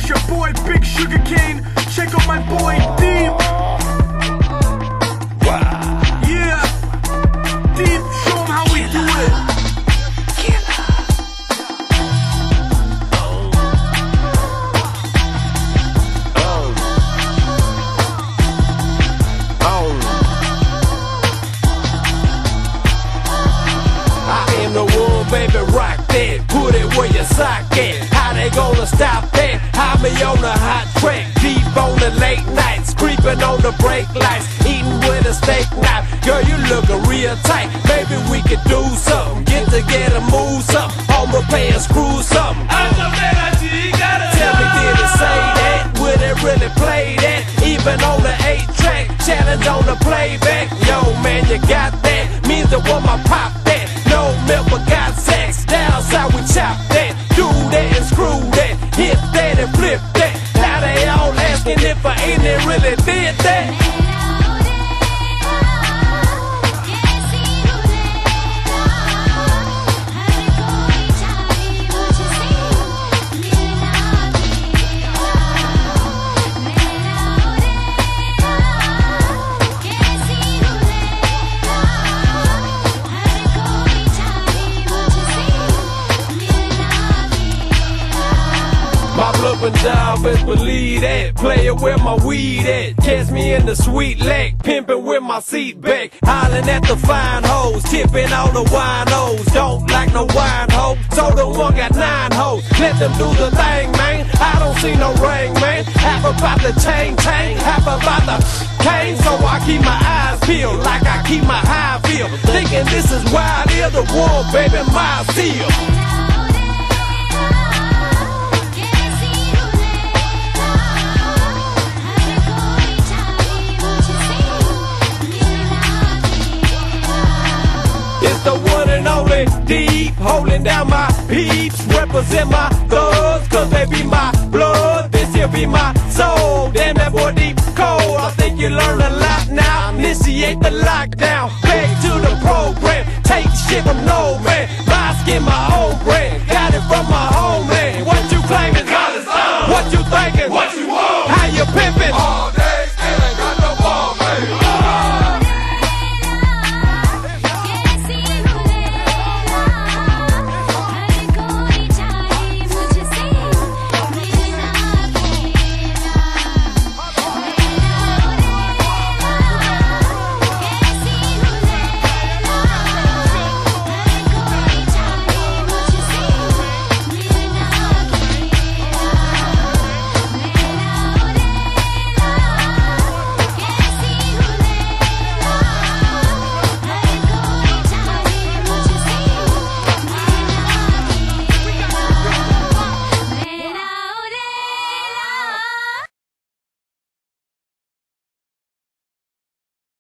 your boy Big Sugar Cane. Check out my boy Deep. Yeah, Deep, show him how we do it. I am the one, baby, rock that. Put it where your sock at. How they gonna stop that? Hide me on the hot track. Deep on the late nights. Creeping on the brake lights. Eating with a steak knife. Girl, you looking real tight. Maybe we could do something. Get together, move something. Home repair, screw something. Tell me, did it say that? Would it really play that? Even on the 8-track. Challenge on the playback. Yo, man, you got that. Means the woman pop that. No milk, but got sex. Down south, we chop that. Do that and screw that. Hit that and flip that. Now they all asking if I ain't it really did that. My bluffing job is believe that. Player where my weed at. Catch me in the sweet lake. Pimping with my seat back. Hollering at the fine hoes. Tipping on the wine hoes. Don't like no wine hoe. So the one got 9 hoes. Let them do the thing, man. I don't see no ring, man. Half about the chain, half about the cane. So I keep my eyes peeled like I keep my high feel. Thinking this is wild, yeah, the war, baby, my seal. It's the one and only Deep, holding down my peeps, represent my thugs, cause they be my blood, this here be my soul. Damn, that boy Deep cold, I think you learned a lot now. Initiate the lockdown, back to the program, take shit from no man, my skin, my own brand, got it from my homeland.